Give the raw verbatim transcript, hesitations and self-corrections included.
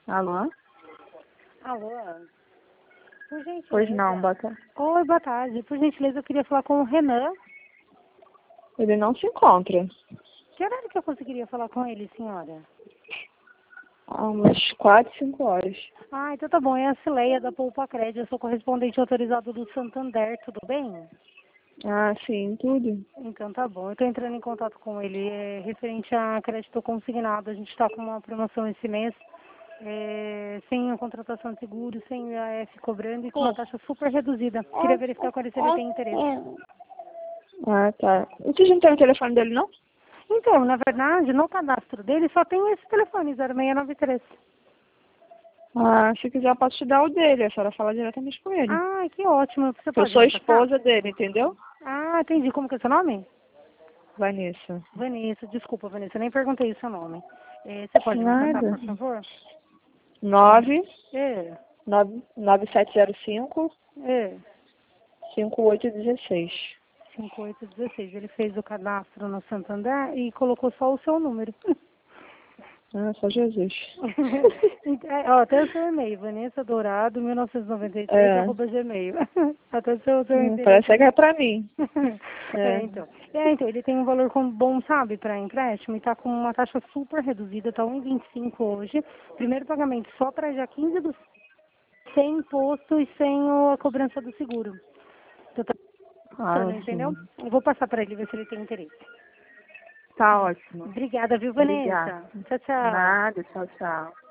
Alô? Alô? Por gentileza. Pois não, boa tarde. Oi, boa tarde. Por gentileza, eu queria falar com o Renan. Ele não se encontra. Que horário que eu conseguiria falar com ele, senhora? Há umas quatro, cinco horas. Ah, então tá bom. É a Cileia da Poupa Crédito. Eu sou correspondente autorizado do Santander, tudo bem? Ah, sim, tudo. Então tá bom. Eu tô entrando em contato com ele é, referente a crédito consignado. A gente tá com uma promoção esse mês. É, sem a contratação de seguro, sem o I A F cobrando e com uma taxa super reduzida. Queria verificar com ele se ele tem interesse. Ah, tá. Vocês não tem o telefone dele, não? Então, na verdade, no cadastro dele só tem esse telefone, zero seis nove três. Ah, se quiser eu posso te dar o dele. A senhora fala diretamente com ele. Ah, que ótimo. Você Eu pode sou a me passar? esposa dele, entendeu? Ah, entendi. Como que é seu nome? Vanessa. Vanessa. Desculpa, Vanessa. Eu nem perguntei o seu nome. É, você pode me passar, Nada. por favor? Nove É, nove nove sete zero cinco é. cinco oito dezesseis. cinco oito um seis. Ele fez o cadastro no Santander e colocou só o seu número. Ah, só Jesus. É, ó, até o seu e-mail, Vanessa Dourado, mil novecentos e noventa e três, É. arroba gmail. Até o seu, seu Hum, endereço. parece que é pra mim. É, É. então. É, então, ele tem um valor com- bom, sabe, para empréstimo e tá com uma taxa super reduzida, tá um vírgula vinte e cinco hoje. Primeiro pagamento só para dia quinze do sem imposto e sem o- a cobrança do seguro. Então, tá Ah, passando, entendeu? sim. Eu vou passar para ele ver se ele tem interesse. Tá ótimo. Obrigada, viu, Obrigada. Vanessa? Tchau, tchau. Nada, tchau, tchau.